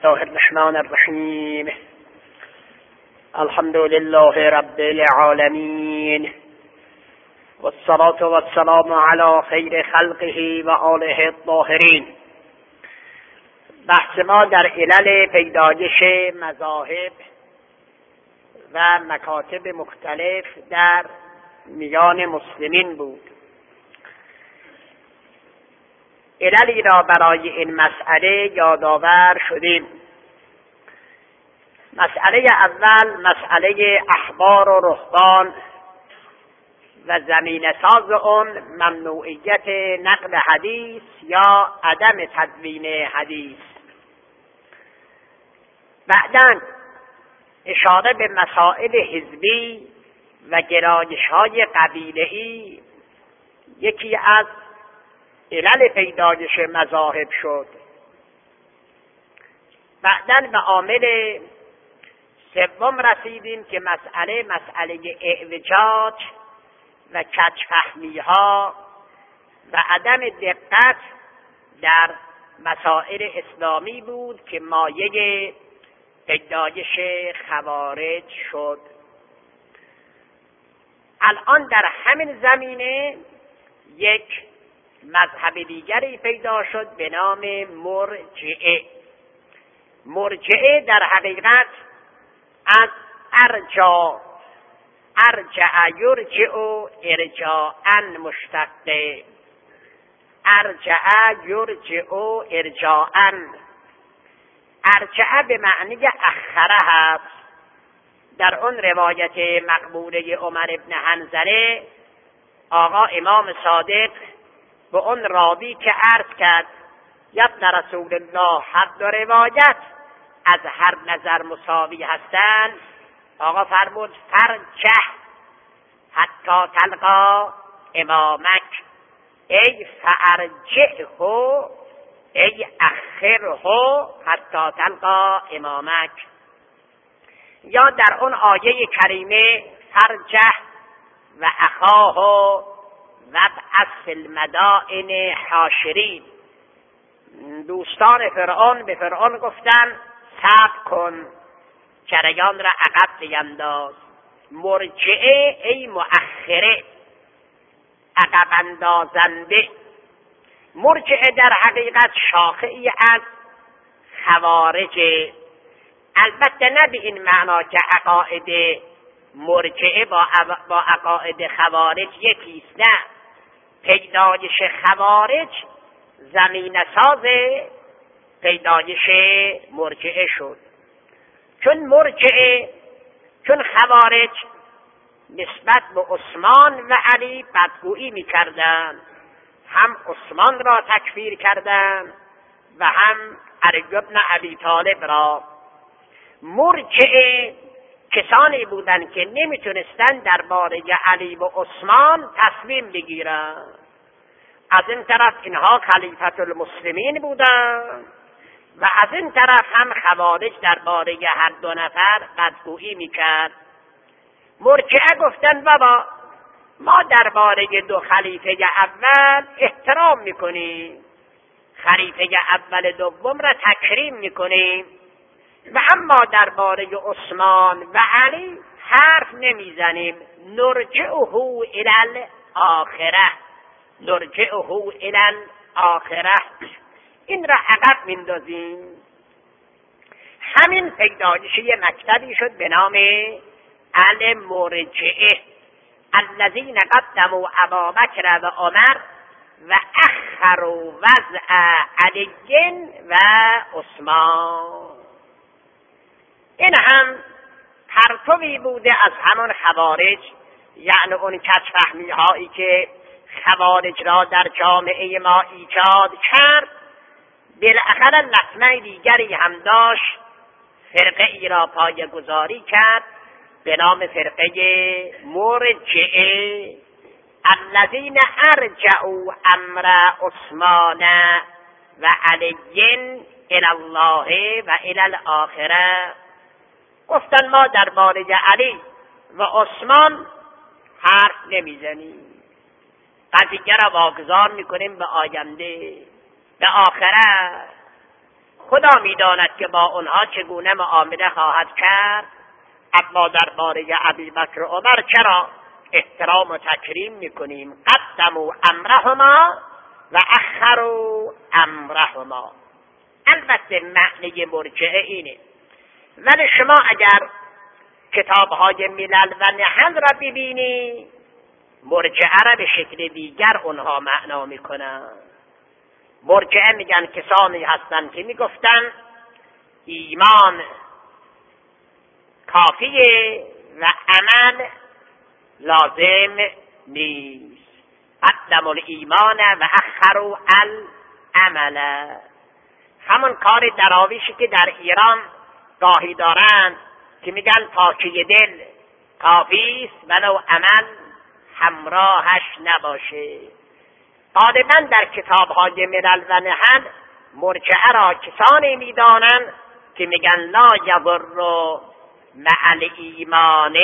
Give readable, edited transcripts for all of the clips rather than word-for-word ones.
الله الرحمن الرحیم. الحمد لله رب العالمین والصلاة والسلام علی خیر خلقه و آله الطاهرین. بحث ما در علل پیدایش مذاهب و مکاتب مختلف در میان مسلمین بود. عللی را برای این مسئله یادآور شدیم. مسئله اول مسئله احبار و رهبان و زمینه ساز اون ممنوعیت نقل حدیث یا عدم تدوین حدیث. بعداً اشاره به مسائل حزبی و گرایش‌های قبیله‌ای یکی از علل پیدایش مذاهب شد. بعداً به عامل سوم رسیدیم که مسئله اعوجاج و کج‌فهمی‌ها و عدم دقت در مسائل اسلامی بود که مایه پیدایش خوارج شد. الان در همین زمینه یک مذهب دیگری پیدا شد به نام مرجعه. مرجعه در حقیقت از ارجع یرجع ارجاعا مشتقه. ارجع یرجع ارجاعا. ارجع به معنی اخره هست. در اون روایت مقبوله عمر ابن حنظله آقا امام صادق به اون راوی که عرض کرد یا ابن رسول الله هر دو روایت از هر نظر مساوی هستند، آقا فرمود فرجه حتی تلقا امامک، ای فارجعه ای اخره حتی تلقا امامک. یا در اون آیه کریمه فرجه و اخاه وابعث فی المدائن حاشرین. دوستان فرعون به فرعون گفتن صبر کن، جریان را عقب بینداز. مرجعه ای مؤخره، عقب اندازنده. مرجعه در حقیقت شاخه‌ای از خوارج، البته نه به این معنا که عقاید مرجعه با عقاید خوارج یکیست. نه، پیدایش خوارج زمینه ساز پیدایش مرجعه شد. چون خوارج نسبت به عثمان و علی بدگویی می‌کردند، هم عثمان را تکفیر کردند و هم علی بن ابی طالب را. مرجعه کسانی بودند که نمیتونستند درباره علی و عثمان تصمیم بگیرند. از این طرف اینها خلیفة المسلمین بودند و از این طرف هم خوارج درباره هر دو نفر بدگویی میکرد. مرجعه گفتند بابا ما درباره دو خلیفه اول احترام میکنیم، خلیفه اول دوم را تکریم میکنیم، و اما درباره عثمان و علی حرف نمیزنیم. نرجعه الی الاخره، نرجعه الی الاخره، این را عقب میندازیم. همین پیدایش یه مکتبی شد به نام المرجعه، الذین قدموا ابابکر و عمر و اخروا وضع علی و عثمان. این هم پرتوی بوده از همان خوارج، یعنی اون کج‌فهمی هایی که خوارج را در جامعه ما ایجاد کرد. بالاخره لطمه دیگری هم داشت، فرقه ای را پایه‌گذاری کرد به نام فرقه مرجعه، الذین ارجعوا امر عثمان و علی الی الله و الی الاخره. گفتن ما درباره علی و عثمان حرف نمیزنیم، قضیه را واگذار میکنیم به آینده، به آخرت. خدا میداند که با اونها چگونه معامله خواهد کرد. اما درباره ابوبکر و عمر چرا احترام و تکریم میکنیم؟ قدموا امرهما و اخروا امرهما. البته معنی مرجعه اینه، ولی شما اگر کتاب‌های ملل و نحل را ببینی، مرجعه را به شکل دیگر اونها معنا میکنن. مرجعه میگن کسانی هستند که میگفتن ایمان کافیه و عمل لازم نیست. قدموا الایمان و اخروا العمل. همون کار دراویشی که در ایران گاهی دارند که میگن پاکی دل کافی است ولو عمل همراهش نباشه. غالبا در کتاب‌های ملل و نحل مرجعه را کسانی میدانند که میگن لا یضر مع الایمان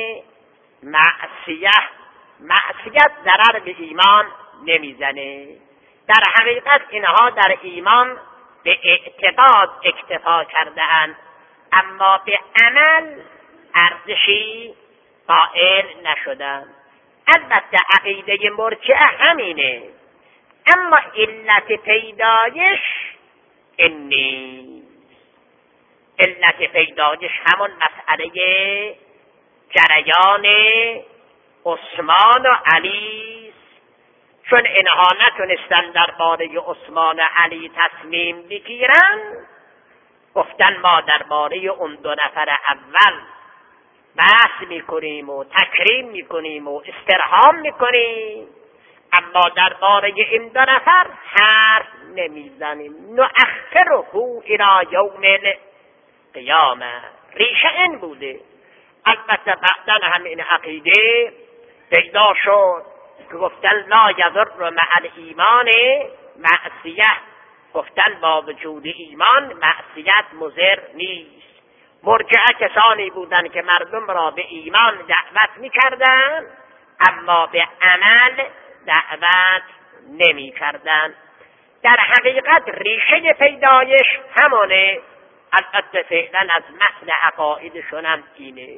معصیت ضرر به ایمان نمیزنه. در حقیقت اینها در ایمان به اعتقاد اکتفا کرده‌اند، اما به عمل ارزشی قائل نشدند. البته عقیده مرجعه همینه، اما علت پیدایش این نیست. علت پیدایش همون مسئله جریان عثمان و علی است. چون اینها نتونستن درباره عثمان و علی تصمیم بگیرن، گفتن ما درباره اون دو نفر اول بحث میکنیم و تکریم میکنیم و استرحام میکنیم، اما درباره این دو نفر حرف نمیزنیم. نؤخره الی یوم القیامه. ریشه این بوده. البته بعداً هم این عقیده پیدا شد که گفتن لا یضر مع الایمان معصیه، گفتن با وجود ایمان معصیت مضر نیست. مرجعه کسانی بودند که مردم را به ایمان دعوت میکردند اما به عمل دعوت نمیکردند. در حقیقت ریشه پیدایش همونه. البته فعلا از متن عقایدشون هم اینه.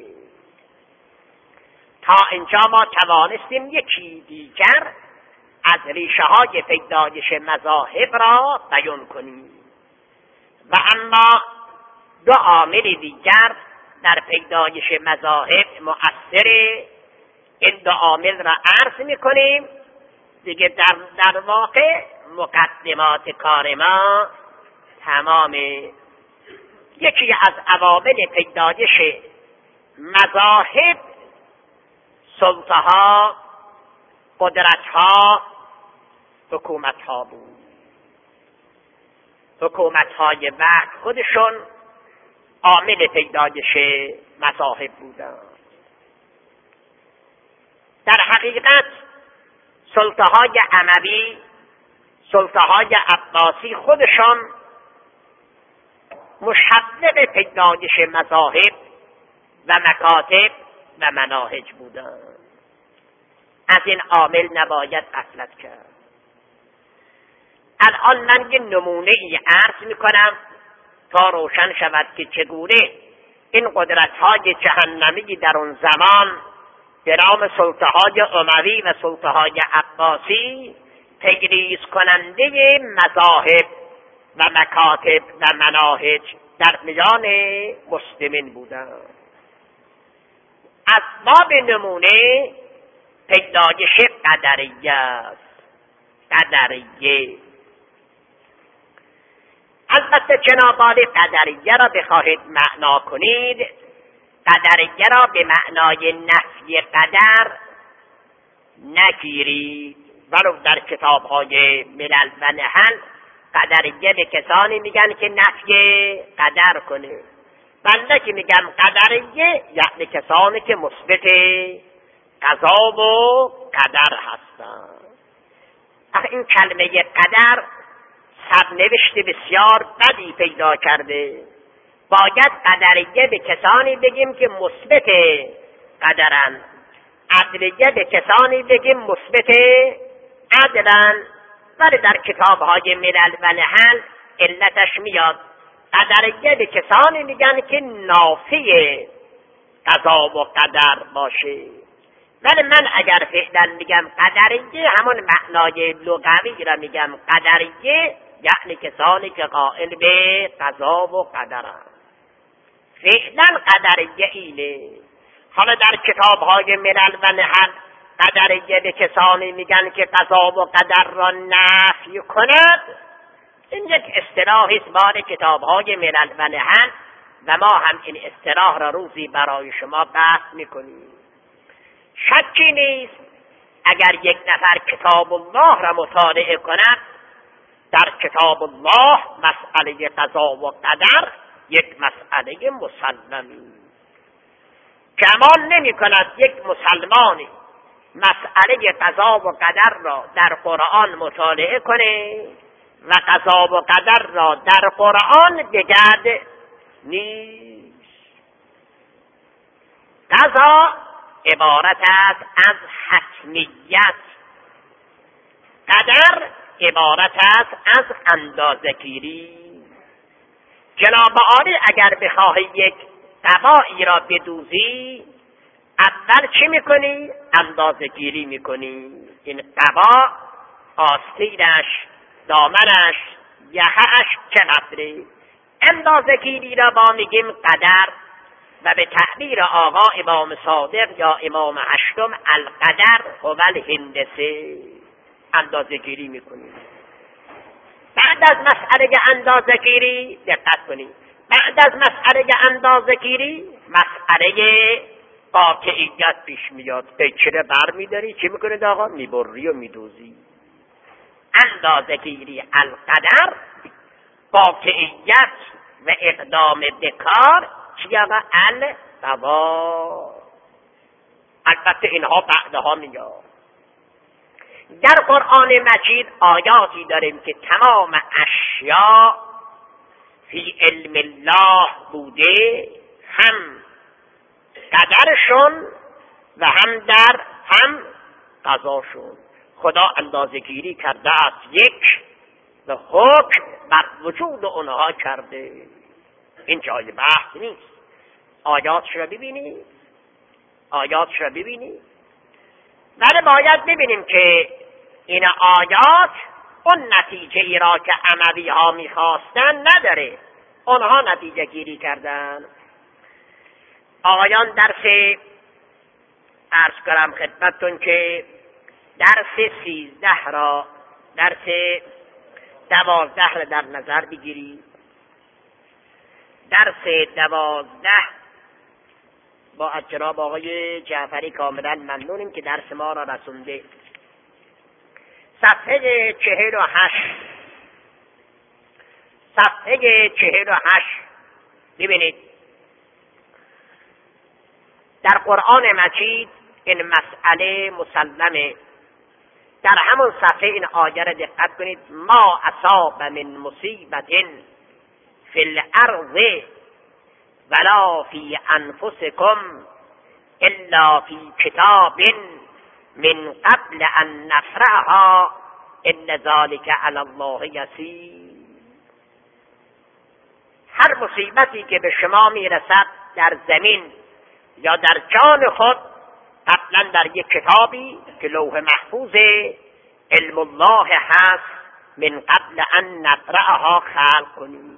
تا اینجا ما توانستیم یکی دیگر از ریشه های پیدایش مذاهب را بیان کنیم و اما دو عامل دیگر در پیدایش مذاهب مؤثره. این دو عامل را عرض میکنیم دیگه. در واقع مقدمات کار ما تمامه. یکی از عوامل پیدایش مذاهب سلطه‌ها، قدرت‌ها، حکومت‌ها بود. حکومت‌های وقت خودشون عامل پیدایش مذاهب بودند. در حقیقت سلطه‌های اموی، سلطه‌های عباسی خودشان مشوق پیدایش مذاهب و مکاتب و مناهج بودند. از این عامل نباید غفلت کرد. الان من یه نمونه ای عرض میکنم تا روشن شود که چگونه این قدرت‌های جهنمی در اون زمان به نام سلطه‌های اموی و سلطه‌های عباسی تجریز کننده مذاهب و مکاتب و مناهج در میان مسلمین بودند. از باب نمونه پیدایش قدریه است. قدریه. البته جنابان قدریه را بخواهید معنا کنید، قدریه را به معنای نفی قدر نگیرید. ولو در کتاب‌های ملل و نحل قدریه به کسانی میگن که نفی قدر کنه. بنده که میگم قدریه یعنی کسانی که مثبت قضا و قدر هستند. این کلمه قدر سرنوشت بسیار بدی پیدا کرده. باید قدریه به کسانی بگیم که مثبت قدرن، عدلیه به کسانی بگیم مثبت عدلن. ولی در کتاب‌های ملل و نحل علتش میاد قدریه به کسانی میگن که نافی قضا و قدر باشه. ولی من اگر فعلا میگم قدریه، همون معنای لغوی را میگم قدریه، یعنی کسانی که قائل به قضا و قدرند. فعلا قدریه اینه. حالا در کتاب‌های ملل و نهل قدریه به کسانی میگن که قضا و قدر را نفی کند. این یک اصطلاحی است مال کتاب‌های ملل و نهل و ما هم این اصطلاح را روزی برای شما بحث میکنیم. شکی نیست اگر یک نفر کتاب الله را مطالعه کند، در کتاب الله مسئله قضا و قدر یک مسئله مسلمی. گمان نمی کند یک مسلمانی مسئله قضا و قدر را در قرآن مطالعه کنه و قضا و قدر را در قرآن بگرد نیست. قضا عبارت است از حتمیت، قدر عبارت است از اندازه‌گیری. جناب عالی اگر بخواهی یک قبایی را بدوزی، اول چی میکنی؟ اندازه‌گیری میکنی. این قبا آستینش، دامنش، یحش چقدره؟ اندازه‌گیری را با میگیم قدر و به تعبیر آقا امام صادق یا امام هشتم القدر هو الهندسه. اندازه‌گیری میکنیم. بعد از مسئله اندازه‌گیری دقت کنید، بعد از مسئله اندازه‌گیری مسئله قاطعیت پیش میاد. چرا بر میداری؟ چی میکنید آقا؟ میبری و میدوزی. اندازه‌گیری القدر، قاطعیت و اقدام بکار چی آقا؟ القضا. البته اینها بعدها میاد. در قرآن مجید آیاتی داریم که تمام اشیاء فی علم الله بوده، هم قدرشون و هم قضاشون. خدا اندازه‌گیری کرده است یک و حکم بر وجود اونها کرده. این جای بحث نیست. آیاتش را ببینید، ولی باید ببینیم که این آیات اون نتیجه ای را که اموی ها میخواستن نداره. اونها نتیجه گیری کردن. آقایان درس عرض کنم خدمتتون که درس 13 را، درس 12 را در نظر بگیرید. درس 12 با از جناب آقای جعفری کاملا ممنونیم که درس ما را رسونده. صفحه 48 ببینید، در قرآن مجید این مسئله مسلمه. در همون صفحه این آیه را دقت کنید: ما اصاب من مصیبت فی الارض ولا فی انفسکم الا فی کتاب من قبل ان نفرها ان ذلک علی الله یسیر. هر مصیبتی که به شما میرسد در زمین یا در جان خود، قبلا در یک کتابی که لوح محفوظ علم الله هست، من قبل ان نقرأها خلق کنیم.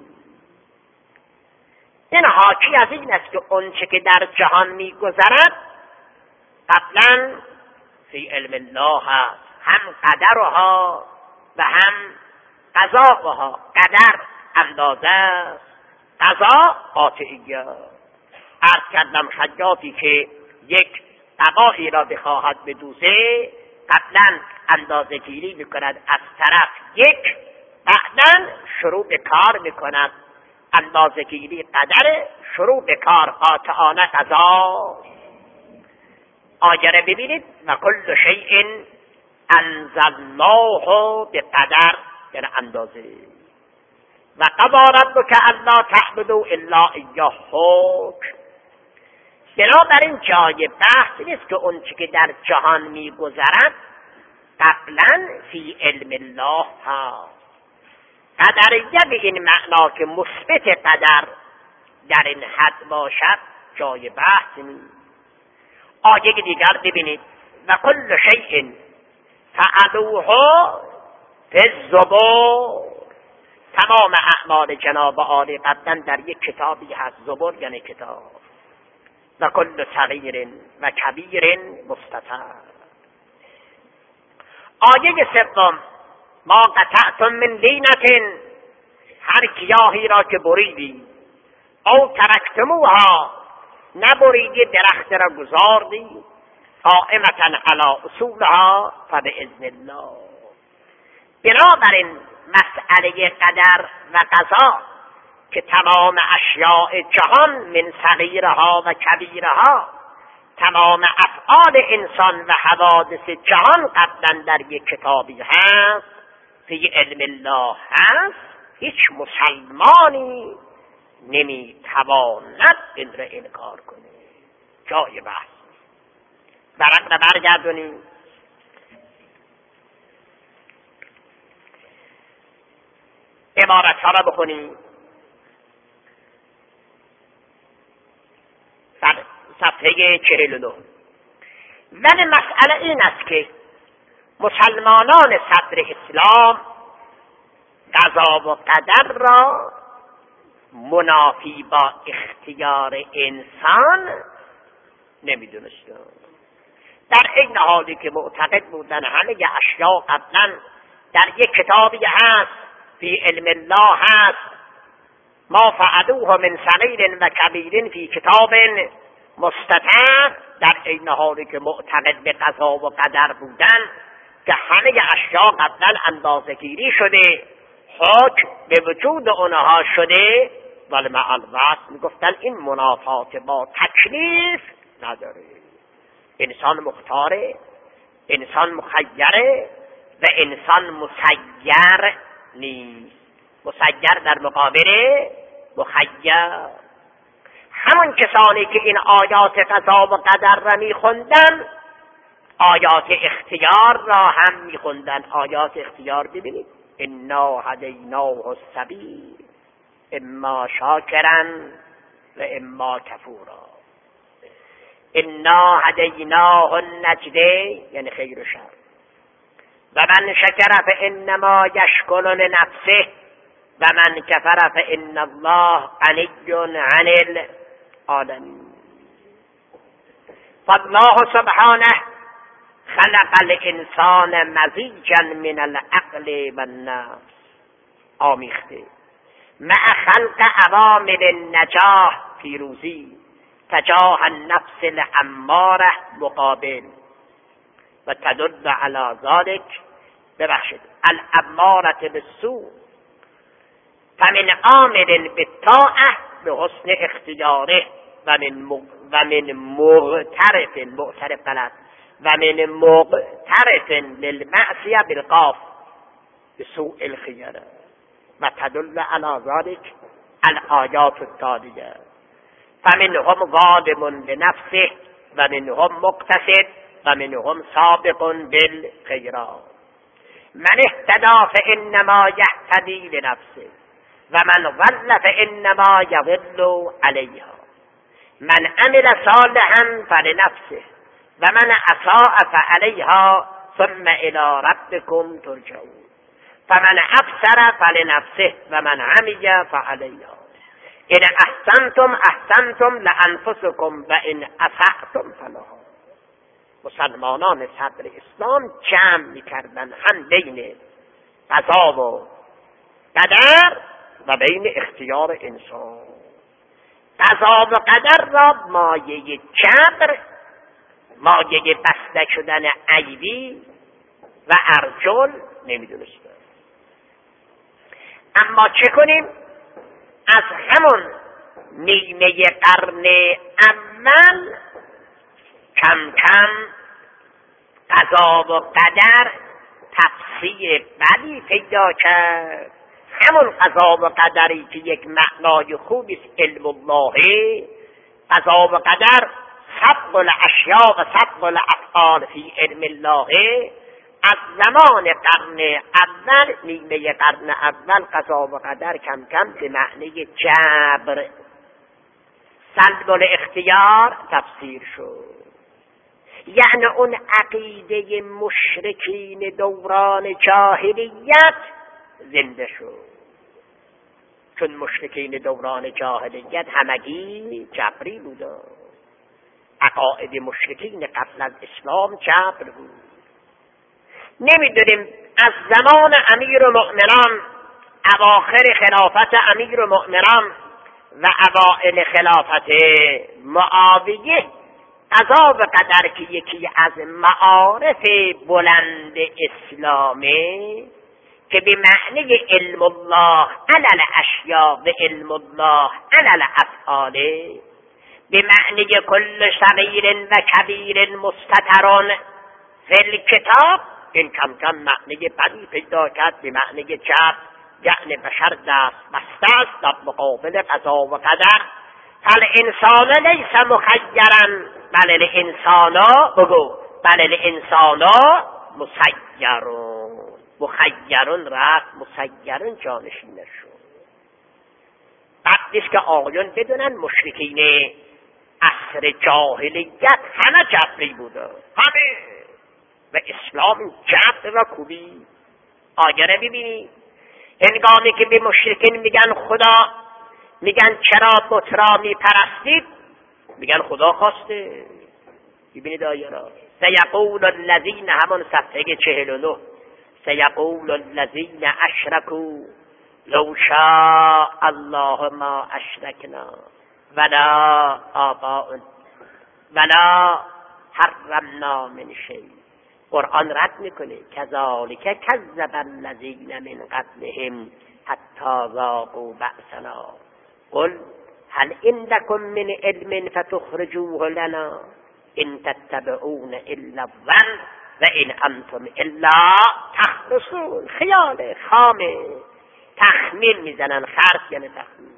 این حاکی از این است که اونچه که در جهان میگذرد قبلا فی علم الله هست، هم قدرها و هم قضاها. قدر اندازه است، قضا قاطعیه. عرض کردم حجاتی که یک قبایی را بخواهد بدوزه، قبلا اندازه گیری میکند از طرف یک، بعدا شروع به کار میکند. اندازه گیری قدر، شروع به کار قاطعانه قضا. آیه را ببینید: و کل شیء انزلناه بقدر، یعنی اندازه. و قضی ربک الا تعبدوا الا ایاه حکم. بنابراین جای بحث نیست که اون چی که در جهان میگذرد قبلا فی علم الله هست. قدریه به این معنا که مثبت قدر در این حد باشد جای بحث نیست. آیه دیگر ببینید و کل شیء فعلوه فی الزبور. تمام اعمال جناب عالی قبلا در یک کتابی هست. زبور یعنی کتاب. و کل صغیر و کبیر مستطر. آیه سوم ما قطعتم من لینة، هر گیاهی را که بریدی او ترکتموها، نبریدی درخت را گذاردی، قائمة علی اصولها فباذن الله. بنابراین مسئله قدر و قضا که تمام اشیاء جهان من صغیرها و کبیرها، تمام افعال انسان و حوادث جهان قبلا در یک کتابی هست، فی علم الله هست، هیچ مسلمانی نمیتواند این را انکار کنه. جای بحث. ورق را برگردونیم. عبارت ها را بخونیم. صفحه 49. ولی مسئله این است که مسلمانان صدر اسلام قضا و قدر را منافی با اختیار انسان نمیدونستند. در این حالی که معتقد بودن همه اشیاء قبلا در یک کتابی هست، فی علم الله هست، ما فعلوه من صغیر و کبیر فی کتاب مستطر، در این حالی که معتقد به قضا و قدر بودن که همه اشیاء قبلا اندازه‌گیری شده، حکم به وجود اونها شده، ولی مع الوقت میگفتن این منافات با تکلیف نداره. انسان مختاره، انسان مخیره و انسان مسیر نیست. مسیر در مقابل مخیر. همون کسانی که این آیات قضا و قدر را میخوندن، آیات اختیار را هم میخوندن. آیات اختیار ببینید، انا هدیناه السبیل اما شاکرا و اما کفورا. انا هدیناه النجدین یعنی خیر و شر، و من شکر فانما یشکر لنفسه و من کفر فان الله غنی عن العالمین. فالله سبحانه خلق الانسان مزیجا من العقل و النفس، آمیخته مع خلق عوامل النجاح پیروزی، تجاه النفس الاماره مقابل، و تدل علی ذلك ببخشید الاماره بالسوء فمن عامل بالطاعه بحسن اختیاره و من مغترف غلط و من مغترف للمعصیه بالقاف بسوء الخیره، و تدل علی ذلك الآیات التالیه فمنهم ظالم لنفسه و منهم مقتصد و منهم سابق بالخیرات. من اهتدى فانما یهتدی لنفسه و من ضل فانما یضل علیها. من عمل صالحا فلنفسه و من اساء فعلیها ثم الی ربکم ترجعون. فمن ابصر فلنفسه و من عمی فعلیها. ان احسنتم احسنتم لانفسکم و ان اسأتم فلها. مسلمانان صدر اسلام جمع میکردن هم بین قضا و قدر و بین اختیار انسان. قضا و قدر را مایه جبر، مایه بسته شدن ایدی و ارجل نمیدونستن. اما چه کنیم؟ از همون نیمه قرن اول کم کم قضا و قدر تفسیر بدی پیدا کرد. همون قضا و قدری که یک معنای خوبی است علم الله، قضا و قدر سبق الاشیاء و سبق الافعال فی علم الله، از زمان قرن اول، نیمه قرن اول، قضا و قدر کم کم به معنی جبر، سلب الاختیار تفسیر شد. یعنی اون عقیده مشرکین دوران جاهلیت زنده شد، چون مشرکین دوران جاهلیت همگی جبری بودن. عقاید مشرکین قبل از اسلام جبر بود. نمیدونیم از زمان امیرالمؤمنان، اواخر خلافت امیرالمؤمنان و اوائل خلافت معاویه، قضا و قدر که یکی از معارف بلند اسلامه که به معنی علم الله علی الاشیاء و علم الله علی الافعال، به معنی کل صغیر و کبیر مستتر فی الکتاب، این کم کم معنی بدی پیدا کرد به معنی جبر، یعنی بشر دست بسته است در مقابل قضا و قدر. فالانسان لیس مخیرا بل الانسان، بگو بل الانسان مسیرون. مخیرون رفت، مسیرون جانشین شد. بعدش که آقایون بدونن مشرکین عصر جاهلیت همه جبری بودن، همه، و اسلام جبر را کوبی. آیه را ببینید، هنگامی که به مشرکین میگن خدا، میگن چرا بت را میپرستید، میگن خدا خواسته. ببینید آیه را، سیقول الذین، همون صفحه 49، سیقول الذین اشرکوا لو شاء الله ما اشرکنا ولا آباؤنا ولا حرمنا من شیء. قرآن رد میکنه کذالک کذب الذین من قبلهم حتی ذاقوا بأسنا قل هل عندکم من علم فتخرجوه لنا ان تتبعون الا الظن و ان انتم الا تخرصون. خیال خامه، تخمین میزنن، خرص یعنی تخمین.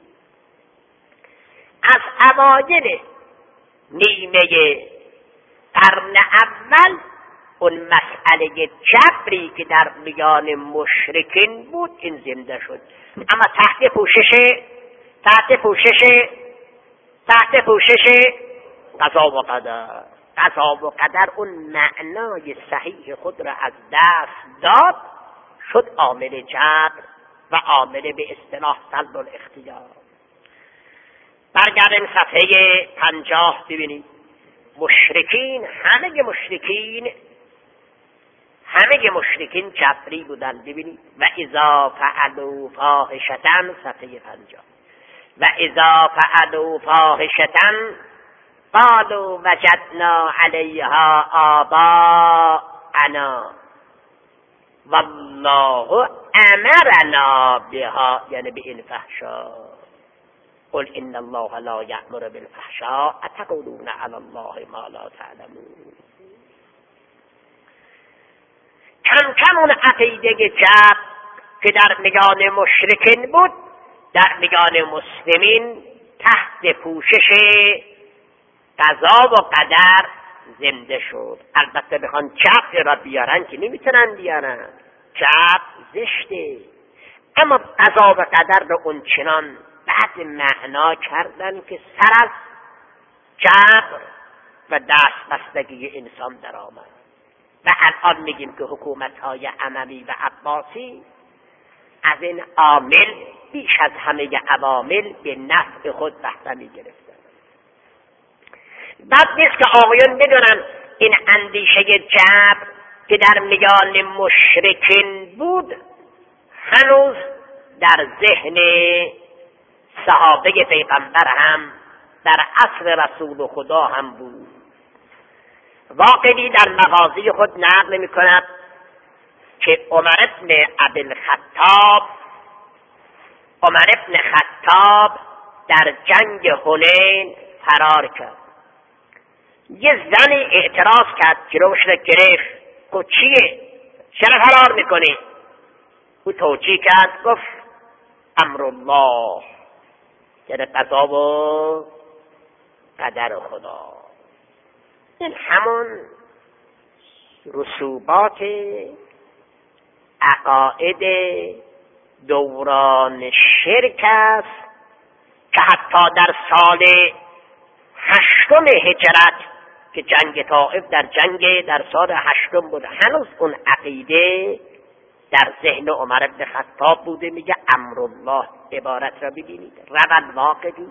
از اوایل نیمه قرن اول اون مسئله جبری که در میان مشرکین بود این زنده شد، اما تحت پوشش قضا و قدر. قضا و قدر اون معنای صحیح خود را از دست داد، شد عامل جبر و عامل به اصطلاح سلب الاختیار. برگردیم صفحه 50 ببینید. همه مشرکین جبری بودن. ببینید و اذا فعلوا فاحشة، صفحه 50، و اذا فعلوا فاحشة قالوا وجدنا علیها آباءنا والله امرنا بها، یعنی به این فحشا. قل ان الله لا یأمر بالفحشاء اتقولون علی الله ما لا تعلمون. کم کم اون عقیده جبر که در میان مشرکین بود در میان مسلمین تحت پوشش قضا و قدر زنده شد. البته بخوان جبر را بیارن که نمیتونن بیارن، جبر زشته، اما قضا و قدر را اون چنان بعد معنا کردن که سر از جبر و دست بستگی انسان در آمد. و الان میگیم که حکومت‌های اموی و عباسی از این عامل بیش از همه عوامل به نفع خود بهره می‌گرفتن. بعد نیست که آقایون بدونن این اندیشه جبر که در میان مشرکین بود هنوز در ذهن صحابه پیغمبر هم در عصر رسول خدا هم بود. واقعی در مغازی خود نقل می‌کند که عمر ابن خطاب در جنگ حنین فرار کرد. یه زنی اعتراض کرد، جلوش را گرفت، گفت چیه؟ چرا فرار میکنی؟ او توجیه کرد، گفت امر الله، یعنی قضا و قدر خدا. این همون رسوبات عقاید دوران شرک است که حتی در سال 8 هجرت که جنگ طائف در سال 8 بود، هنوز اون عقیده در ذهن عمر بن خطاب بوده. میگه امرالله، عبارت را ببینید، روان واقعی.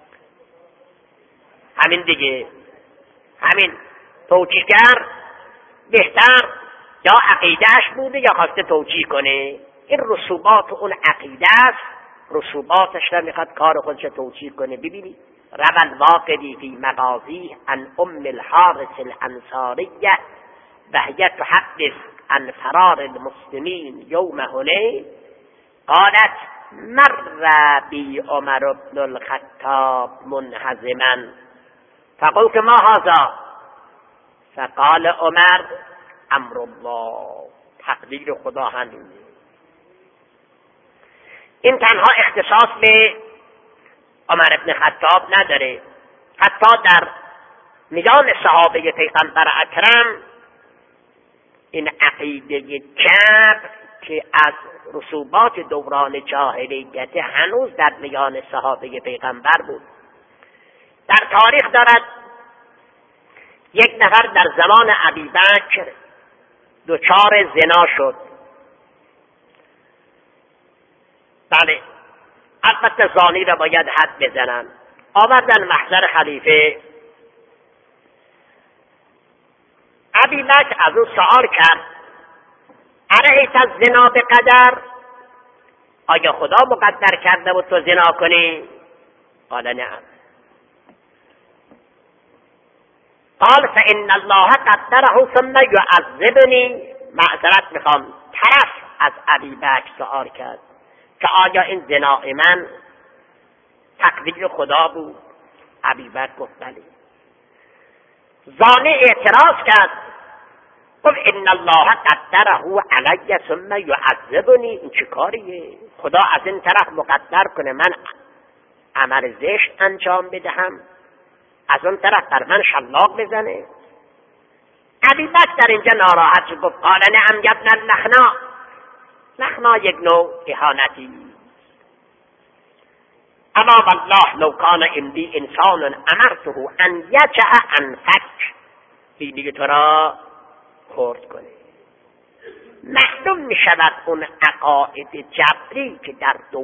همین دیگه، همین توجیهگر بهتر یا عقیدهش بوده یا خواسته توجیه کنه. این رسوبات اون عقیده است، رسوباتش را میخواد کار خودش توجیه کنه. ببینید، روان واقعی فی مغازی عن ام الحارث الانصاریه و هي تحدث عن فرار المسلمین یوم هنین قالت مر بی عمر بن الخطاب منهزما فقلت ما هذا فقال عمر امر الله. تقدیر خدا همینه. این تنها اختصاص به عمر بن خطاب نداره، حتی در میان صحابه پیغمبر اکرم این عقیده جبر که از رسوبات دوران جاهلیت هنوز در میان صحابه پیغمبر بود. در تاریخ دارد یک نفر در زمان ابوبکر دچار زنا شد. بله، البته زانی را باید حد بزنن. آوردن محضر خلیفه. ابوبکر از او سوال کرد ارأیت الزنا بقدر، آیا خدا مقدر کرده بود تو زنا کنی؟ قال نعم. قال فإن الله قدره ثم يعذبني. معذرت میخوام، طرف از ابوبکر سوال کرد که آیا این زنای من تقدیر خدا بود؟ ابوبکر گفت بله. زانی اعتراض کرد، گفت ان الله قدره علی ثم يعذبني. این چه کاریه؟ خدا از این طرف مقدر کنه من عمل زشت انجام بدهم، از اون طرف بر من شلاق بزنه. ابوبکر در اینجا ناراحت شد، گفت قال نعم یا ابن اللخنا. لخنا یک نوع اهانتی. اما والله لو کان عندی انسان امرته ان یجع انفک. دیگه تو را خورد کنه. معلوم می شود اون عقاید جبری که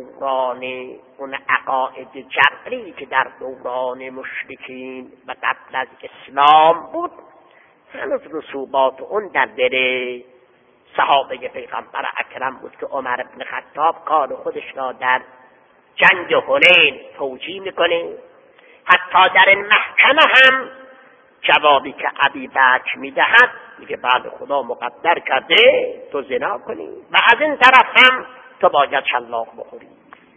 در دوران مشرکین و قبل از اسلام بود، هنوز رسوبات اون در دل صحابه پیغمبر اکرم بود که عمر بن خطاب کار خودش را در جنگ هنین توجیه میکنه. حتی در این محکمه هم جوابی که ابوبکر میدهد میگه بعد خدا مقدر کرده تو زنا کنی و از این طرف هم تو باید شلاق بخوری.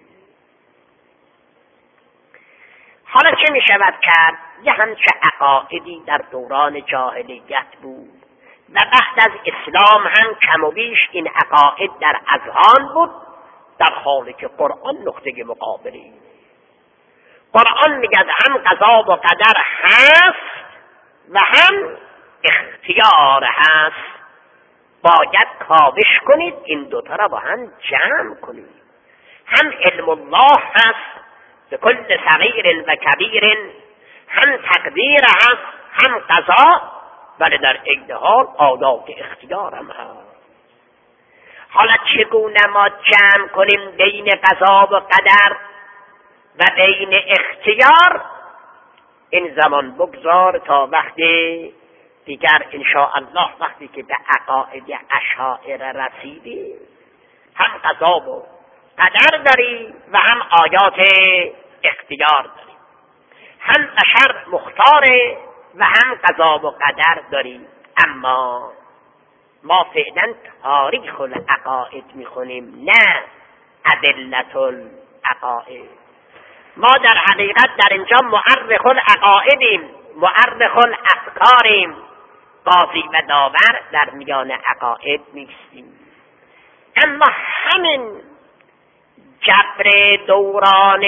حالا چه میشود کرد؟ یه همچه عقایدی در دوران جاهلیت بود و بعد از اسلام هم کم و بیش این عقاید در اذهان بود، در حالی که قرآن نقطه مقابلی. قرآن میگه هم قضا و قدر هست و هم اختیار هست، باید کاوش کنید این دوتا را با هم جمع کنید. هم علم الله هست به کل صغیر و کبیر، هم تقدیر هست، هم قضا، ولی در عین حال آداب اختیار هم هست. حالا چگونه ما جمع کنیم بین قضا و قدر و بین اختیار؟ این زمان بگذار تا وقتی دیگر انشاءالله، وقتی که به عقاید اشاعره رسیدی، هم قضا و قدر داری و هم آیات اختیار داری، هم بشر مختاره و هم قضا و قدر داری. اما ما فعلا تاریخ العقاید میخونیم، نه ادلت العقاید. ما در حقیقت در اینجا مؤرخ العقائدیم، مؤرخ الافکاریم، قاضی و داور در میان عقاید نیستیم. اما همین جبر دوران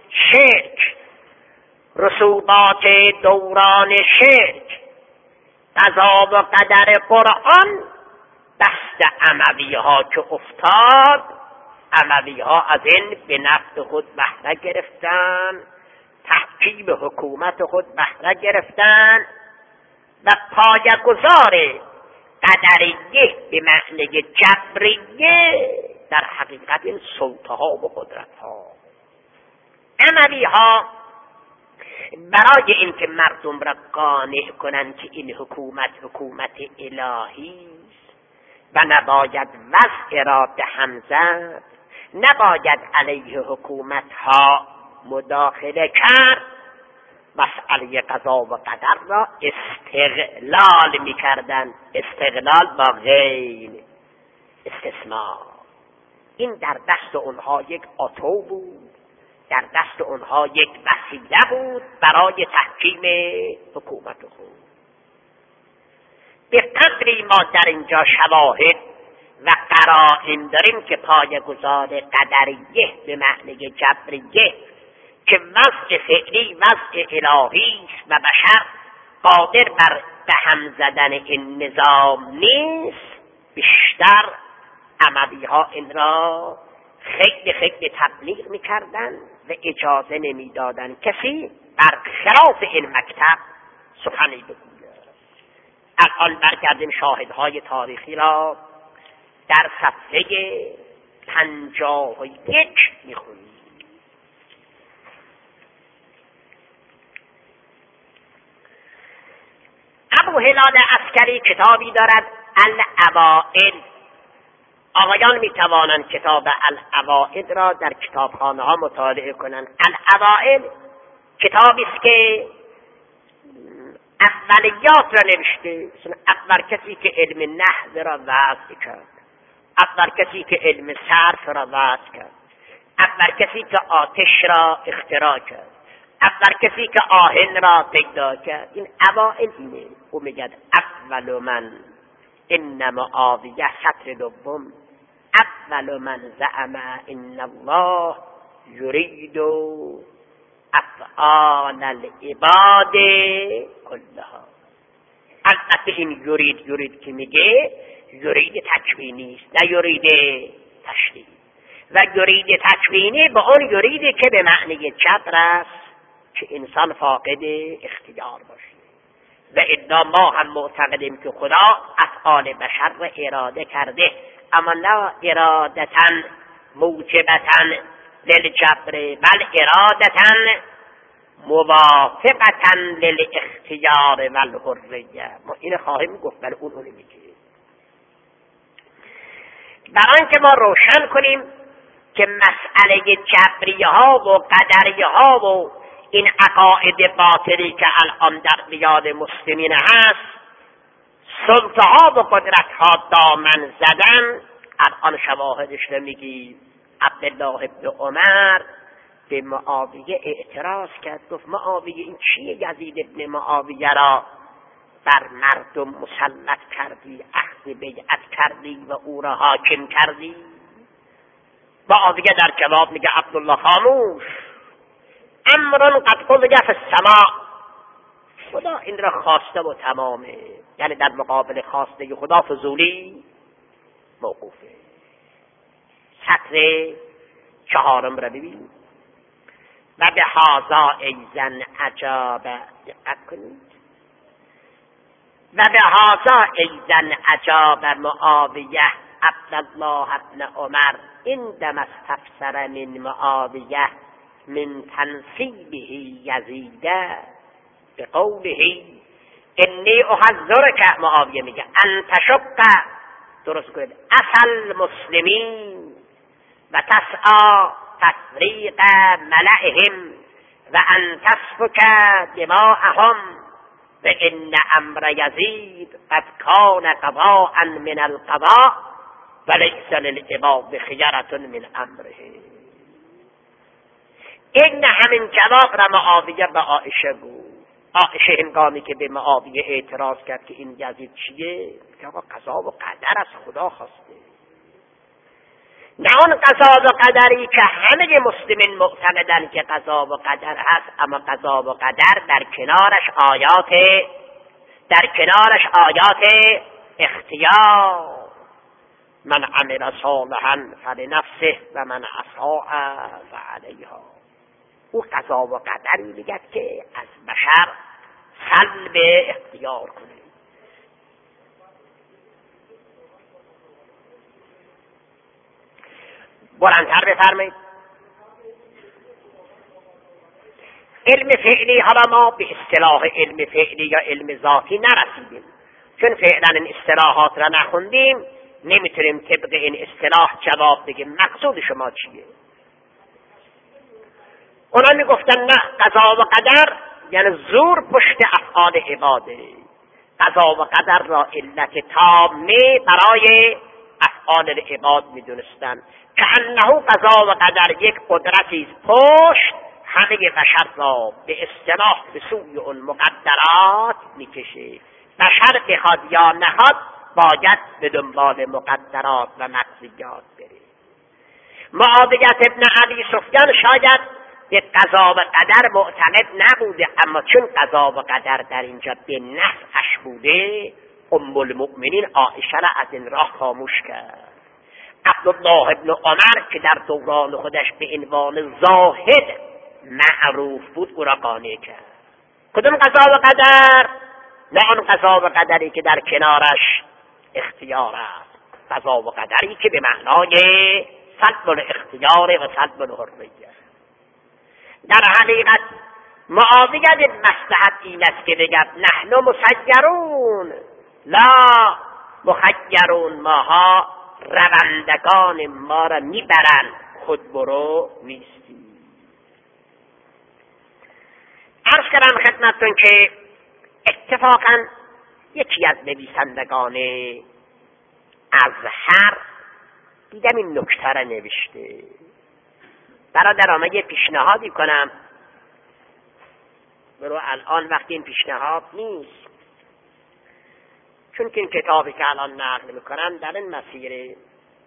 شرک، رسوبات دوران شرک قضا و قدر قرآن دست اموی ها که افتاد، اموی ها از این به نفع خود بهره گرفتن، تحکیم حکومت خود بهره گرفتن و پایه‌گذار قدریه به معنی جبریه در حقیقت این سلطه ها و قدرت ها. اموی ها برای اینکه مردم را قانع کنند که این حکومت الهی و نباید وضع را به هم زد، نباید علیه حکومت ها مداخله کرد، مسئله قضا و قدر را استقلال می‌کردند. استقلال با غیر استثناء. این در دست اونها یک آتو بود، در دست اونها یک وسیله بود برای تحکیم حکومت خود. به قدری ما در اینجا شواهد و قرائن داریم که پایه‌گذار قدریه به معنی جبریه که وضع فعلی وضع الهی است و بشر قادر بر به هم زدن این نظام نیست، بیشتر اموی ها این را خیلی تبلیغ میکردن و اجازه نمیدادن کسی بر خلاف این مکتب سخنی بگوید. الان برگردیم شاهدهای تاریخی را در صفحه 51 میخونیم. ابو هلال عسکری کتابی دارد الاوائل. آقایان می توانند کتاب الاوائل را در کتابخانه ها مطالعه کنند. الاوائل کتابی است که اولیات را نوشته. اول کسی که علم نحو را وضع کرد، اول کسی که علم صرف را وضع کرد، اول کسی که آتش را اختراع کرد، اول کسی که آهن را پیدا کرد. این اوائل اینه. او میگه اول من ان معاویه سطر دوم اول من زعم ان الله یرید افعال العباد کلها. البته این یرید که میگه یرید تکوینی است، نه یرید تشریعی. و یرید تکوینی به اون یریدی که به معنی جبر است که انسان فاقد اختیار باشه. و الا ما هم معتقدیم که خدا افعال بشر را اراده کرده، اما نه ارادتاً موجبتاً للجبر، بل ارادتاً موافقتاً للاختیار والحریه. ما این خواهیم گفت، ولی اون نمیگه. برای اینکه ما روشن کنیم که مسئله جبریه ها و قدریه ها و این عقاید باطلی که الان در بیاد مسلمین هست، سلطه ها و قدرت ها دامن زدن، الان شواهدش رو میگی. عبدالله ابن عمر به معاویه اعتراض کرد، گفت معاویه این چیه؟ یزید ابن معاویه را بر مردم مسلط کردی، اخذ بیعت کردی و او را حاکم کردی. معاویه در جواب میگه عبدالله خاموش، امر قد قضی فی السماء. خدا این را خواسته و تمامه، یعنی در مقابل خواسته خدا فضولی موقوفه. سطر 4 را ببین. و به هذا ایزن عجاب، دقت کنید. و به هذا ایزن عجاب معاویه عبدالله ابن عمر عندما استفسر من معاویه من تنصیبه یزید بقوله انی احذرک. معاویه میگه انت شق، درست کنید، اصل مسلمین و تسعى تفریق ملئهم و ان تسفک دماءهم و ان امر یزید قد کان قضاء من القضاء و لیس للعباد خیرة من امره. این همین جواب را معاویه به عایشه گفت. عایشه هنگامی که به معاویه اعتراض کرد که این یزید چیه، که آقا قضا و قدر از خدا خواسته، نه اون قضا و قدری که همه مسلمین معتقدن که قضا و قدر هست، اما قضا و قدر در کنارش آیات در کنارش آیات اختیار، من عمل صالحا فلنفسه و من اساء فعلیها. او قضا و قدری میگه که از بشر سلب اختیار کنه. بلندتر بفرمایید. علم فعلی، حالا ما به اصطلاح علم فعلی یا علم ذاتی نرسیدیم، چون فعلا این اصطلاحات را نخوندیم نمیتونیم طبق این اصطلاح جواب بگیم مقصود شما چیه. اونا میگفتن نه، قضا و قدر یعنی زور پشت افعال عباده. قضا و قدر را علت تامه برای افعال العباد میدونستن که انه قضا و قدر یک قدرتی پشت همه بشر را به اصطلاح به سوی اون مقدرات میکشه. بشر بخواد یا نخواد باید به دنبال مقدرات و مقضیات بره. معاویه ابن ابی سفیان شاید به قضا و قدر معتقد نبوده، اما چون قضا و قدر در اینجا به نفعش بوده، ام المؤمنین عایشه را از این راه خاموش کرد. عبدالله ابن عمر که در دوران خودش به عنوان زاهد معروف بود او را قانع کرد. کدوم قضا و قدر؟ نه آن قضا و قدری که در کنارش اختیار است، قضا و قدری که به معنای سلب الاختیار و سلب الحریه. در حقیقت معاویه مصلحت این است که بگد نحن مسیرون لا مخیرون، ماها روندگان ما را میبرن، خود برو نیستی. عرض کردم خدمتتون که اتفاقا یکی از نویسندگان ازهر دیدم این نکته را نوشته. برادرام یه پیشنهادی کنم، برو الان وقتی این پیشنهاد نیست، چون که این کتابی که الان نقل میکنم در این مسیره.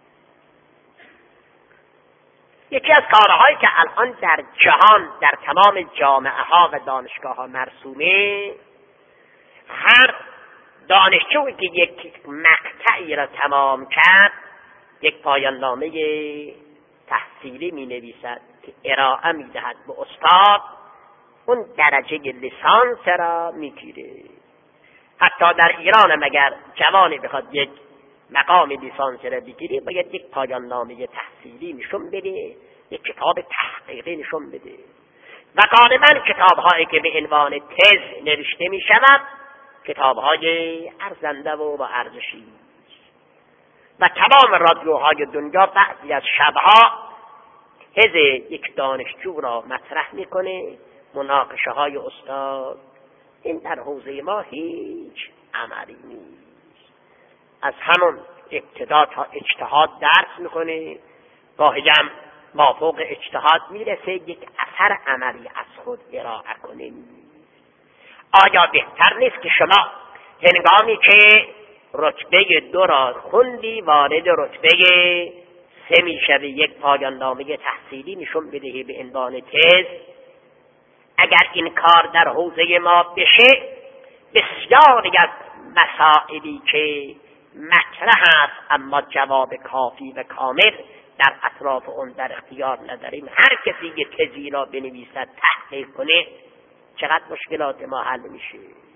یکی از کارهایی که الان در جهان در تمام جامعه ها و دانشگاه ها مرسومه، هر دانشجویی که یک مقطعی را تمام کرد یک پایان نامه تحصیلی می نویسد که ارائه می دهد به استاد، اون درجه لیسانس را می گیره. حتی در ایران هم اگر جوانی بخواد یک مقام لیسانس را بگیره باید یک پایان نامه تحصیلی نشون بده، یک کتاب تحقیقی نشون بده. و غالبا کتاب هایی که به عنوان تز نوشته می شود کتاب های ارزنده و با ارزشی و تمام رادیوهای دنیا بعضی از شبها تز یک دانشجو را مطرح میکنه، مناقشه های استاد. این در حوزه ما هیچ عملی نیست. از همون ابتدا تا اجتهاد درس میکنه، گاهی هم مافوق اجتهاد میرسه یک اثر عملی از خود ارائه کنه. آیا بهتر نیست که شما هنگامی که رتبه 2 را خوندی وارد رتبه 3 میشوی یک پایان نامه تحصیلی نشون بدهی به عنوان تز؟ اگر این کار در حوزه ما بشه، بسیاری از مسائلی که مطرح است اما جواب کافی و کامل در اطراف اون در اختیار نداریم، هر کسی یک تزی را بنویسد تحقیق کنه، چقدر مشکلات ما حل میشه.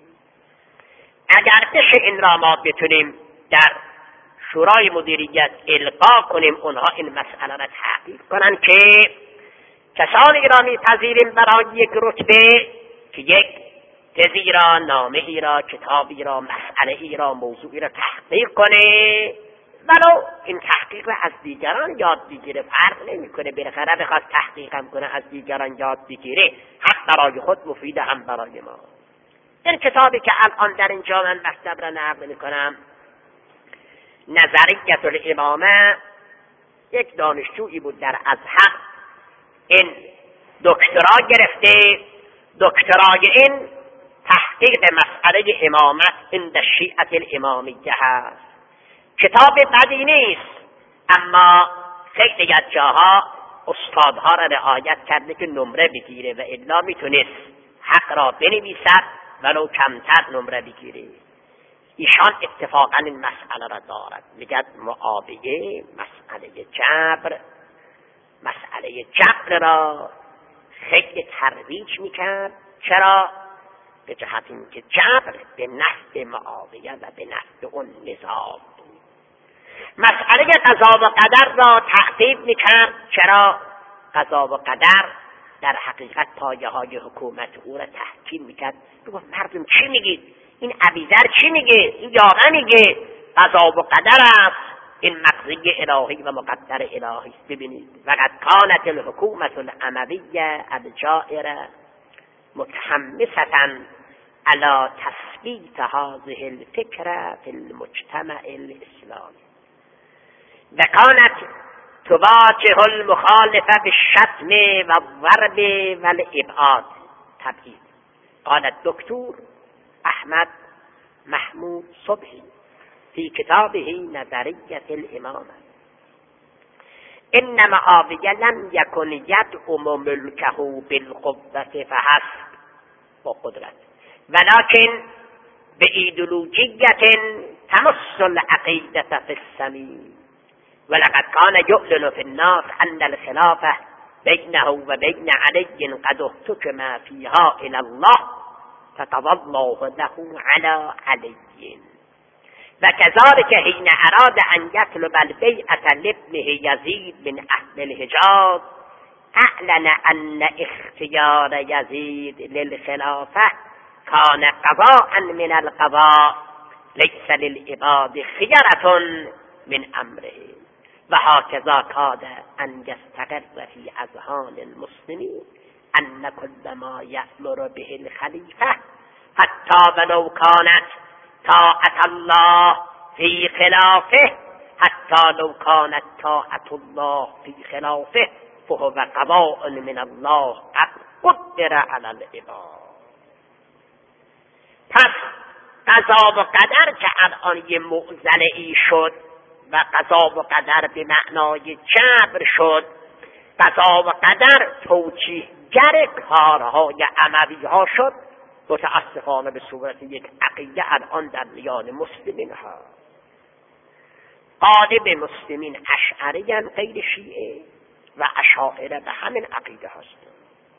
اگر بشه این را ما بتونیم در شورای مدیریت القا کنیم، اونها این مسئله را تحقیق کنن که کسانی را میپذیریم برای یک رتبه که یک تزی را، نامه ای را، کتابی را، مسئله ای را، موضوعی را تحقیق کنه، ولو این تحقیق را از دیگران یاد بگیره، فرق نمیکنه، بالاخره بخواد تحقیقم کنه از دیگران یاد بگیره، هم برای خود مفید هم برای ما. این کتابی که الان در اینجا من مطلب را نقل میکنم، نظریه الامامه، یک دانشجویی بود در ازهر، این دکترا گرفته. دکترای این تحقیق مسئله امامت عند شیعه الامامیه هست. کتاب بدی نیست، اما خیلی از جاها استادها را رعایت کرده که نمره بگیره و الا میتونست حق را بنویسد ولو کمتر نمره بگیری. ایشان اتفاقا این مسئله را دارد. میگد معاویه مسئله جبر را خیلی ترویج میکرد. چرا؟ به جهت اینکه جبر به نفع معاویه و به نفع اون نظام بود. مسئله قضا و قدر را تعقیب میکرد. چرا؟ قضا و قدر در حقیقت پایه های حکومت او را تحکیم میکرد. بگو مردم چی میگید؟ این ابیذر چی میگه؟ این یاره میگه قضا و قدر است، این مقضی الهی و مقدر الهی است. ببینید وقد کانت الحکومت الامویه الجائره متحمسة على تثبیت هذه الفكرة في المجتمع الاسلامی و كانت تواجه المخالف بالشتم والضرب والابعاد تبعید. قال الدكتور احمد محمود صبحی في كتابه نظرية الإمامة إن معاوية لم يكن يدعم ملكه بالقوة فحسب وقدرة ولكن بإيديولوجية تمس العقيدة في الصميم ولقد كان يعلن في الناس أن الخلافة بينه وبين علي قد احتكم فيها إلى الله فتوى الله له على علي وكذلك حين أراد أن يطلب البيعة لابنه يزيد من أهل الحجاز أعلن أن اختيار يزيد للخلافة كان قضاء من القضاء ليس للعباد خيرة من أمره وهكذا كاد أن يستقر في أذهان المسلمين أن كل ما يأمر به الخليفة حتى ولو كانت طاعة الله في خلافه حتى لو كانت طاعة الله في خلافه فهو قضاء من الله قد قدر على العباد. پس قضا و قدر که الان یه معضله شد و قضا و قدر به معنای جبر شد، قضا و قدر توجیهگر کارهای عملی ها شد، متاسفانه به صورت یک عقیده الان در میان مسلمین ها. غالب مسلمین اشعری غیر شیعه و اشاعره به همین عقیده هستند.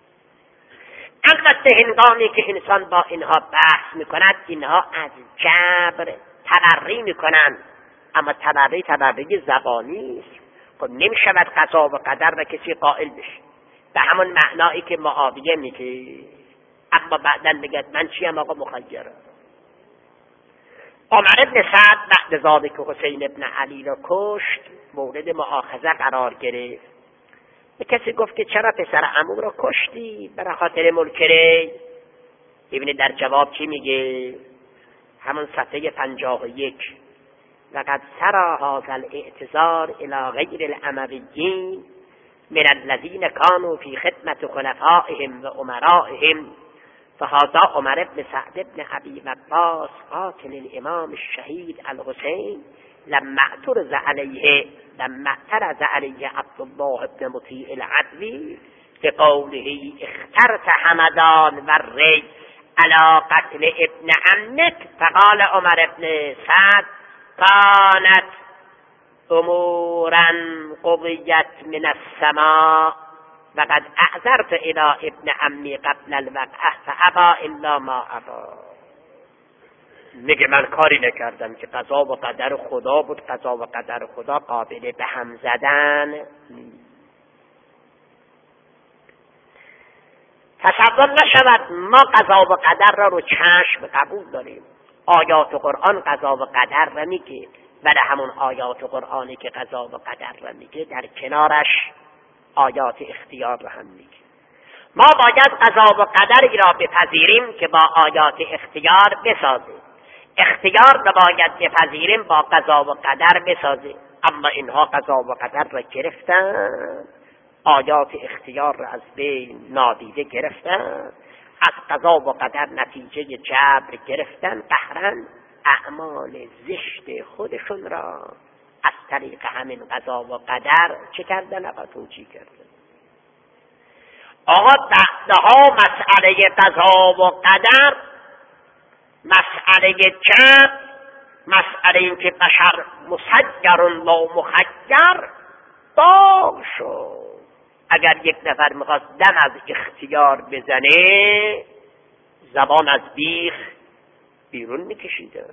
البته هنگامی که انسان با اینها بحث میکند اینها از جبر تبری میکنند، اما تبری زبانی است. خب نمیشود قضا و قدر و کسی قائل بشه به همون معنایی که معاویه میگه، اما بعداً بگد من چیم آقا مخیرم. عمر ابن سعد بعد ذالک که حسین ابن علی را کشت مورد مؤاخذه قرار گرفت. به کسی گفت که چرا پسر عمو را کشتی؟ برای خاطر ملک ری. ببینید در جواب چی میگه؟ همون صفحه 51 لقد سرى هذا الاعتذار الى غیر الامویین من الذين كانوا في خدمة خلفائهم وأمرائهم فهذا عمر بن سعد بن أبي وقاص قاتل الإمام الشهيد الحسين لما اعترض عليه عبد الله بن مطيع العدوي بقوله اخترت حمدان والري على قتل ابن عمك فقال عمر بن سعد كانت امورا قضیت من السماء وقد اعذرت الى ابن عمی قبل الوقعه فابا الا ما ابا. میگه من کاری نکردم که قضا و قدر خدا بود، قضا و قدر خدا قابل به هم زدن نیست. تصور نشود ما قضا و قدر را رو چشم قبول داریم. آیات قرآن قضا و قدر را میگه و در همون آیات قرآنی که قضا و قدر را میگه در کنارش آیات اختیار را هم میگه. ما باید قضا و قدری را بپذیریم که با آیات اختیار بسازه، اختیار را باید بپذیریم با قضا و قدر بسازه. اما اینها قضا و قدر را گرفتن، آیات اختیار را از بین نادیده گرفتن، از قضا و قدر نتیجه جبر گرفتن، قهرن اعمال زشت خودشون را از طریق همین قضا و قدر چه کردن؟ آقا توجیه کردن. آقا بعدها مسئله قضا و قدر مسئله چپ، مسئله این که بشر مسجر و مخیر داغ شد. اگر یک نفر میخواست دم از اختیار بزنه زبان از بیخ بیرون میکشیده.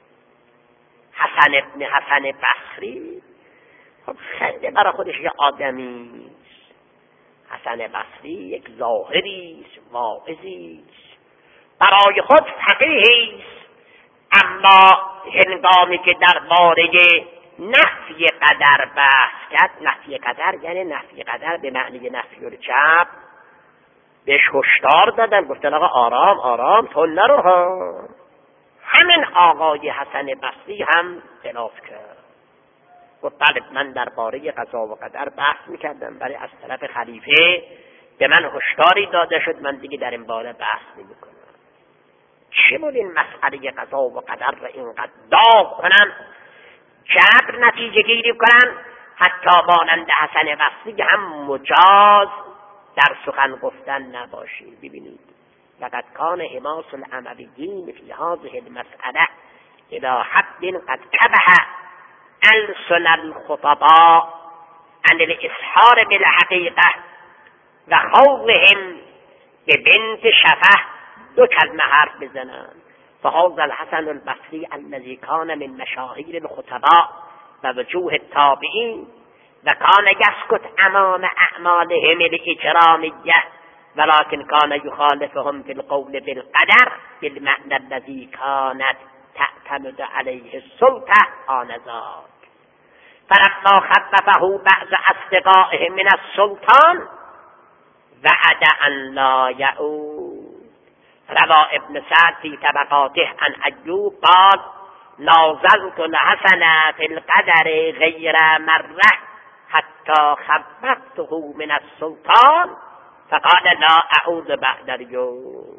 حسن بصری خب خیلی برای خودش یه آدمی است. حسن بصری یک ظاهری است، واعظی است، برای خود فقیهی است، اما هنگامی که درباره نفی قدر بحث کرد، نفی قدر یعنی نفی قدر به معنی نفی الجبر، بهش هشدار دادن، گفتن آقا آرام آرام تون نرو ها. همین آقای حسن بصری هم خلاف کرد، گفت بله من درباره قضا و قدر بحث میکردم، ولی از طرف خلیفه به من هشداری داده شد، من دیگه در این باره بحث نمیکنم. چه بود این مسئله قضا و قدر را اینقدر داغ کنن، جبر نتیجه گیری کنن، حتی مانند حسن بصری هم مجاز در سخن گفتن نباشی. ببینید لقد کان حماس الامویین فی هذه المسأله الی حد قد کبح ألسن الخطباء عن الإسحار بالحقیقه و خوضهم به بنت شفه دو کلمه حرف بزنن. فهذا الحسن البصری الذي كان من مشاهير الخطباء و وجوه التابعين و كان يسكت امام اعمالهم الاجراميه ولكن كان يخالفهم في القول بالقدر بالمعنى الذي كانت تعتمد عليه السلطه آنذاك. فلما خففه بعض اصدقائه من السلطان وعد ان لا يعود. روى ابن سعد في طبقاته عن أيوب قال نازلت الحسن في القدر غير مرة حتى خففته من السلطان فقال لا أعود بعد اليوم.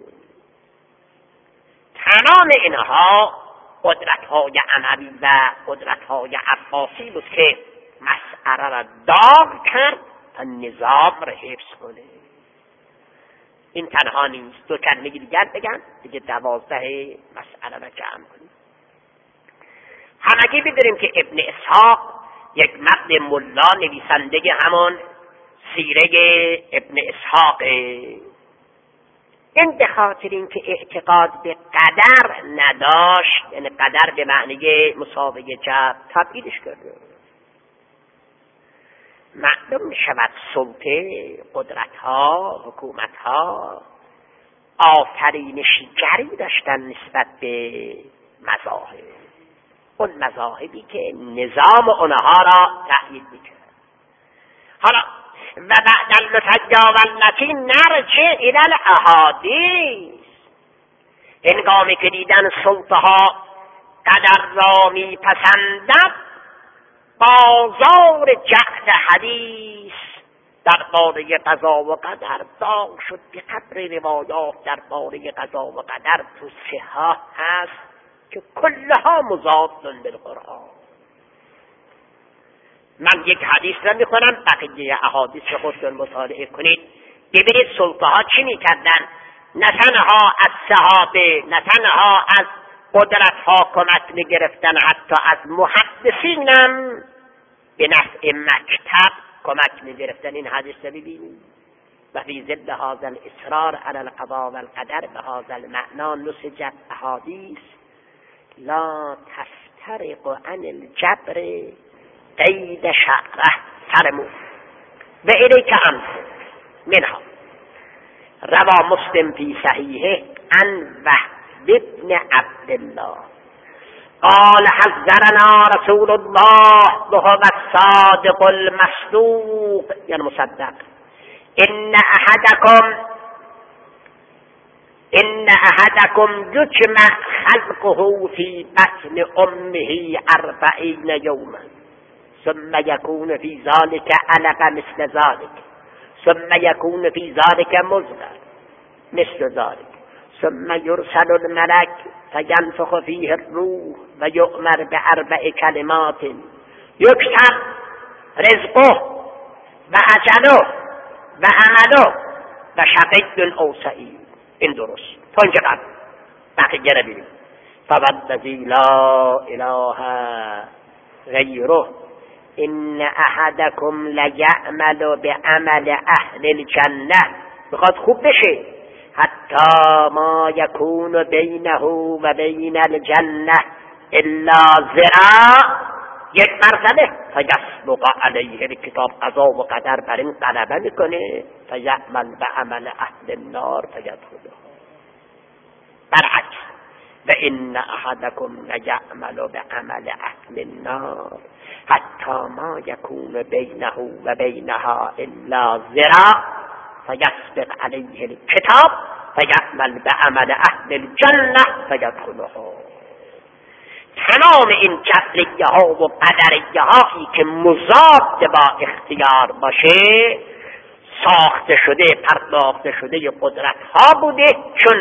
تمام اینها قدرت‌های اموی و قدرت‌های عباسی بود که مسئله را داغ کرد تا نظام را حفظ کنه. این تنها نیست، دو کلمه دیگر بگم دیگه 12 مسئله را جمع کنیم. همگی بدونیم که ابن اسحاق یک مرد ملا نویسنده همون سیره ابن اسحاق، این به خاطر اینکه اعتقاد به قدر نداشت، یعنی قدر به معنی مساوی جبر، تبعیدش کرده. معلوم می شود سلطه، قدرت‌ها، حکومت‌ها آفرینشگری داشتن نسبت به مذاهب، اون مذاهبی که نظام اونها را تأیید می‌کرد. حالا و بعد المتجا والتي نرجع الى الاحادیث، هنگامی که دیدن سلطه‌ها قدر را میپسندد، بازار جعل حدیث درباره قضا و قدر داغ شد. به قدر روایات درباره قضا و قدر تو صحاح هست که کلها مضاد بالقرآن. من یک حدیث را میخونم، بقیه احادیث رو خودتون مطالعه کنید، ببینید سلطه‌ها چی میکردن. نه تنها از صحابه، نه تنها از قدرت‌ها کمک میگرفتن، حتی از محدثینم به نفع مکتب کمک میگرفتن. این حدیث رو ببینید. و فی ضد هذا الاصرار علی القضاء والقدر بهذا المعنى نسجت احادیث لا تفترق عن الجبر قید شعره فرمود. و الیک امر منها روى مسلم في صحيحه عن وهب بن عبد الله قال حذرنا رسول الله وهو الصادق المصدوق يعني مصدق ان احدكم يجمع خلقه في بطن امه 40 يوما ثم يكون في ذلك علقة مثل ذلك ثم يكون في ذلك مضغة مثل ذلك ثم يرسل الملك فينفخ فيه الروح ويؤمر ب4 كلمات يكتب رزقه وأجله وعمله وشقي أو سعيد. این درست تا اینجا قبل بقیه رو ببینیم. فوالذی لا اله غیره ان احدکم لیعمل بعمل اهل الجنه، میخواد خوب بشه، حتی ما یکون بینه و بین الجنه الا ذراع، یک مرتبه، فیسبق علیه الکتاب، قضا و قدر بر این غلبه میکنه، فیعمل بعمل اهل النار فیدخلها. برعکس، و ان احدکم لیعمل بعمل اهل النار حتی ما یکون بینه و بینها الا ذراع فیسبق علیه الکتاب فیعمل بعمل اهل الجنه فیدخلها. تمام این جبریه ها و قدریه هایی که مضاد با اختیار باشه، ساخته شده، پرداخته شده قدرت ها بوده، چون